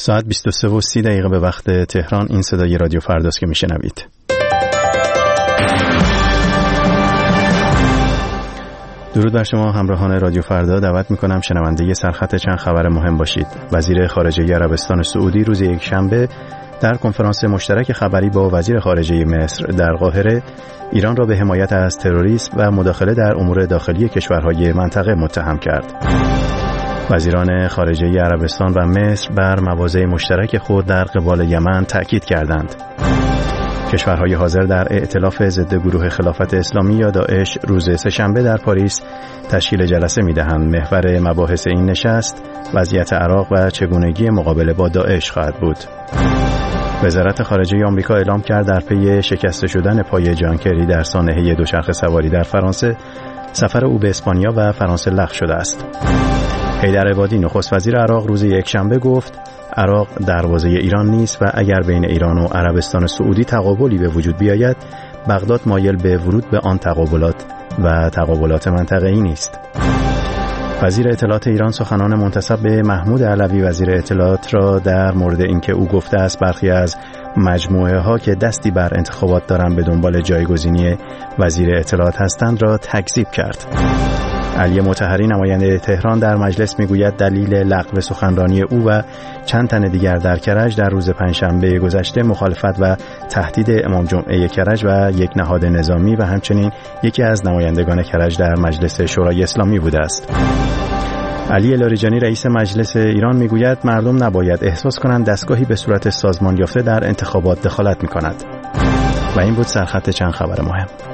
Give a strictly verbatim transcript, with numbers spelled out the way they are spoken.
ساعت بیست و سه و سی دقیقه به وقت تهران. این صدای رادیو فرداست که میشنوید. درود بر شما همراهان رادیو فردا. دعوت میکنم شنونده سرخط چند خبر مهم باشید. وزیر خارجه عربستان سعودی روز یکشنبه در کنفرانس مشترک خبری با وزیر خارجه مصر در قاهره ایران را به حمایت از تروریسم و مداخله در امور داخلی کشورهای منطقه متهم کرد. وزیران خارجه عربستان و مصر بر مواضع مشترک خود در قبال یمن تأکید کردند. کشورهای حاضر در ائتلاف ضد گروه خلافت اسلامی یا داعش روز سه‌شنبه در پاریس تشکیل جلسه می‌دهند. محور مباحث این نشست وضعیت عراق و چگونگی مقابله با داعش خواهد بود. وزارت خارجه آمریکا اعلام کرد در پی شکسته شدن پای جان کری در سانحه دوچرخه سواری در فرانسه، سفر او به اسپانیا و فرانسه لغو شده است. حیدر عبادی نخست وزیر عراق روز یکشنبه گفت عراق دروازه ایران نیست و اگر بین ایران و عربستان سعودی تقابلی به وجود بیاید، بغداد مایل به ورود به آن تقابلات و تقابلات منطقه‌ای نیست. وزیر اطلاعات ایران سخنان منتسب به محمود علوی وزیر اطلاعات را در مورد اینکه او گفته است برخی از مجموعه ها که دستی بر انتخابات دارند به دنبال جایگزینی وزیر اطلاعات هستند را تکذیب کرد. علی مطهری نماینده تهران در مجلس میگوید دلیل لغو سخنرانی او و چند تن دیگر در کرج در روز پنجشنبه گذشته مخالفت و تهدید امام جمعه کرج و یک نهاد نظامی و همچنین یکی از نمایندگان کرج در مجلس شورای اسلامی بوده است. علی لاریجانی رئیس مجلس ایران میگوید مردم نباید احساس کنند دستگاهی به صورت سازمان یافته در انتخابات دخالت میکند. و این بود سرخط چند خبر مهم.